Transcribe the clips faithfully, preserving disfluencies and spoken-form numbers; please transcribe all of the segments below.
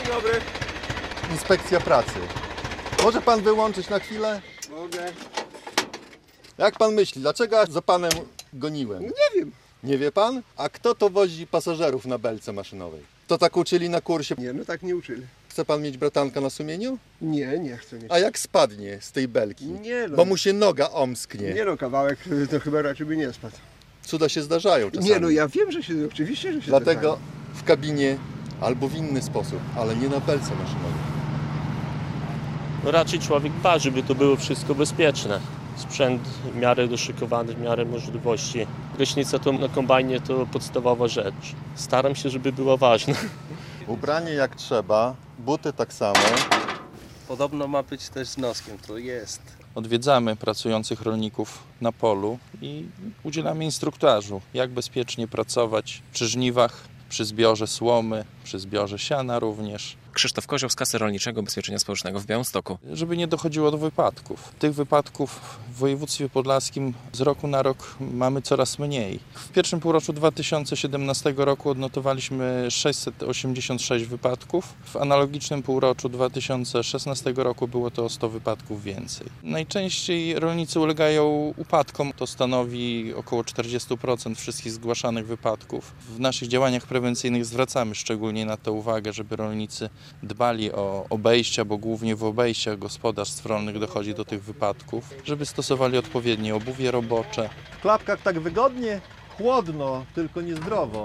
Dzień dobry. Inspekcja pracy. Może pan wyłączyć na chwilę? Mogę. Jak pan myśli, dlaczego ja za panem goniłem? Nie wiem. Nie wie pan? A kto to wozi pasażerów na belce maszynowej? To tak uczyli na kursie. Nie, no tak nie uczyli. Chce pan mieć bratanka na sumieniu? Nie, nie chcę mieć. A jak spadnie z tej belki? Nie no. Bo mu się noga omsknie. Nie no, kawałek to chyba raczej by nie spadł. Cuda się zdarzają czasami. Nie no, ja wiem, że się, oczywiście, że się Dlatego zdarzają. w kabinie albo w inny sposób, ale nie na belce maszynowej. No raczej człowiek dba, żeby to było wszystko bezpieczne. Sprzęt w miarę doszykowany, w miarę możliwości. Gaśnica to na kombajnie to podstawowa rzecz. Staram się, żeby była ważna. Ubranie jak trzeba, buty tak samo. Podobno ma być też z noskiem, to jest. Odwiedzamy pracujących rolników na polu i udzielamy instruktażu, jak bezpiecznie pracować przy żniwach, przy zbiorze słomy, przy zbiorze siana również. Krzysztof Kozioł z Kasy Rolniczego Ubezpieczenia Społecznego w Białymstoku. Żeby nie dochodziło do wypadków. Tych wypadków w województwie podlaskim z roku na rok mamy coraz mniej. W pierwszym półroczu dwa tysiące siedemnastego roku odnotowaliśmy sześćset osiemdziesiąt sześć wypadków. W analogicznym półroczu dwa tysiące szesnastego roku było to o sto wypadków więcej. Najczęściej rolnicy ulegają upadkom. To stanowi około czterdzieści procent wszystkich zgłaszanych wypadków. W naszych działaniach prewencyjnych zwracamy szczególnie na to uwagę, żeby rolnicy dbali o obejścia, bo głównie w obejściach gospodarstw rolnych dochodzi do tych wypadków, żeby stosowali odpowiednie obuwie robocze. W klapkach tak wygodnie, chłodno, tylko niezdrowo.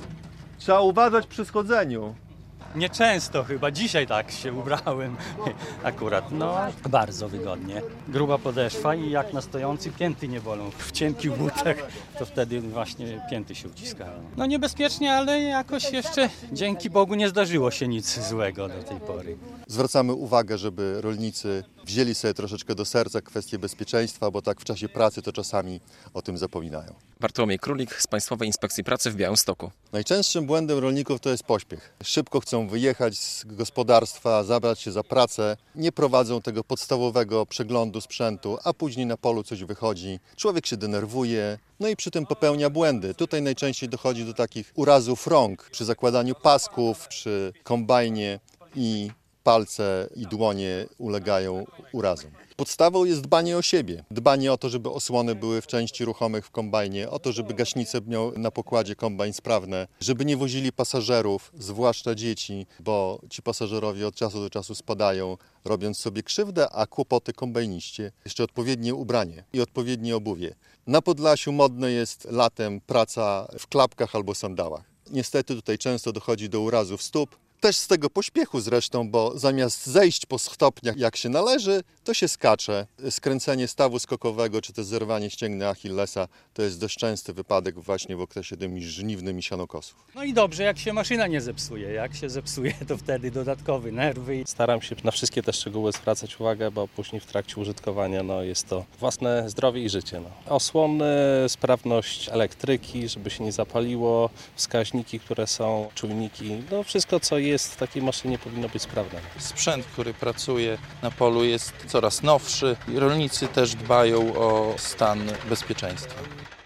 Trzeba uważać przy schodzeniu. Nieczęsto chyba, dzisiaj tak się ubrałem akurat, no bardzo wygodnie. Gruba podeszwa i jak na stojący pięty nie bolą. W cienkich butach to wtedy właśnie pięty się uciskają. No niebezpiecznie, ale jakoś jeszcze dzięki Bogu nie zdarzyło się nic złego do tej pory. Zwracamy uwagę, żeby rolnicy wzięli sobie troszeczkę do serca kwestię bezpieczeństwa, bo tak w czasie pracy to czasami o tym zapominają. Bartłomiej Królik z Państwowej Inspekcji Pracy w Białymstoku. Najczęstszym błędem rolników to jest pośpiech. Szybko chcą wyjechać z gospodarstwa, zabrać się za pracę, nie prowadzą tego podstawowego przeglądu sprzętu, a później na polu coś wychodzi. Człowiek się denerwuje, no i przy tym popełnia błędy. Tutaj najczęściej dochodzi do takich urazów rąk przy zakładaniu pasków, przy kombajnie i palce i dłonie ulegają urazom. Podstawą jest dbanie o siebie. Dbanie o to, żeby osłony były w części ruchomych w kombajnie, o to, żeby gaśnice miał na pokładzie kombajn sprawne, żeby nie wozili pasażerów, zwłaszcza dzieci, bo ci pasażerowie od czasu do czasu spadają, robiąc sobie krzywdę, a kłopoty kombajniście. Jeszcze odpowiednie ubranie i odpowiednie obuwie. Na Podlasiu modne jest latem praca w klapkach albo sandałach. Niestety tutaj często dochodzi do urazów stóp. Też z tego pośpiechu zresztą, bo zamiast zejść po stopniach jak się należy, to się skacze. Skręcenie stawu skokowego czy też zerwanie ścięgny Achillesa to jest dość częsty wypadek właśnie w okresie tym żniwnym i sianokosów. No i dobrze, jak się maszyna nie zepsuje. Jak się zepsuje, to wtedy dodatkowy nerwy. Staram się na wszystkie te szczegóły zwracać uwagę, bo później w trakcie użytkowania no, jest to własne zdrowie i życie. No. Osłony, sprawność elektryki, żeby się nie zapaliło, wskaźniki, które są, czujniki, no wszystko co jest. Jest w takiej maszynie powinno być sprawne. Sprzęt, który pracuje na polu jest coraz nowszy i rolnicy też dbają o stan bezpieczeństwa.